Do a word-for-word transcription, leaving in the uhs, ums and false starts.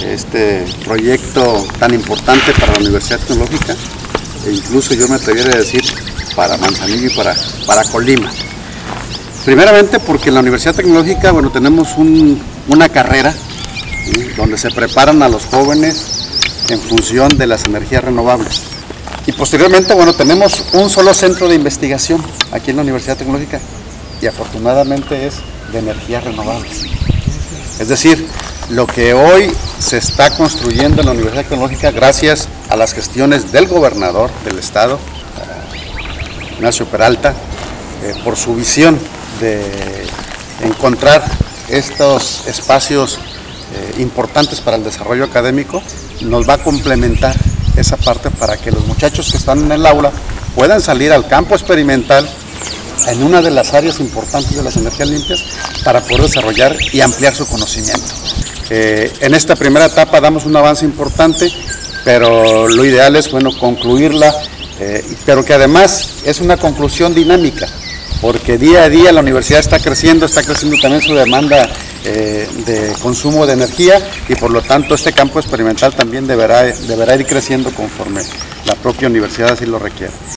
este proyecto tan importante para la Universidad Tecnológica, e incluso yo me atrevería a decir para Manzanillo y para, para Colima. Primeramente porque en la Universidad Tecnológica, bueno, tenemos un, una carrera, ¿sí?, donde se preparan a los jóvenes en función de las energías renovables. Y posteriormente, bueno, tenemos un solo centro de investigación aquí en la Universidad Tecnológica y afortunadamente es de energías renovables. Es decir, lo que hoy se está construyendo en la Universidad Tecnológica gracias a las gestiones del gobernador del estado, Ignacio Peralta, eh, por su visión de encontrar estos espacios eh, importantes para el desarrollo académico, nos va a complementar esa parte para que los muchachos que están en el aula puedan salir al campo experimental en una de las áreas importantes de las energías limpias para poder desarrollar y ampliar su conocimiento. Eh, en esta primera etapa damos un avance importante, pero lo ideal es, bueno, concluirla, eh, pero que además es una conclusión dinámica, porque día a día la universidad está creciendo, está creciendo también su demanda eh, de consumo de energía y por lo tanto este campo experimental también deberá, deberá ir creciendo conforme la propia universidad así lo requiere.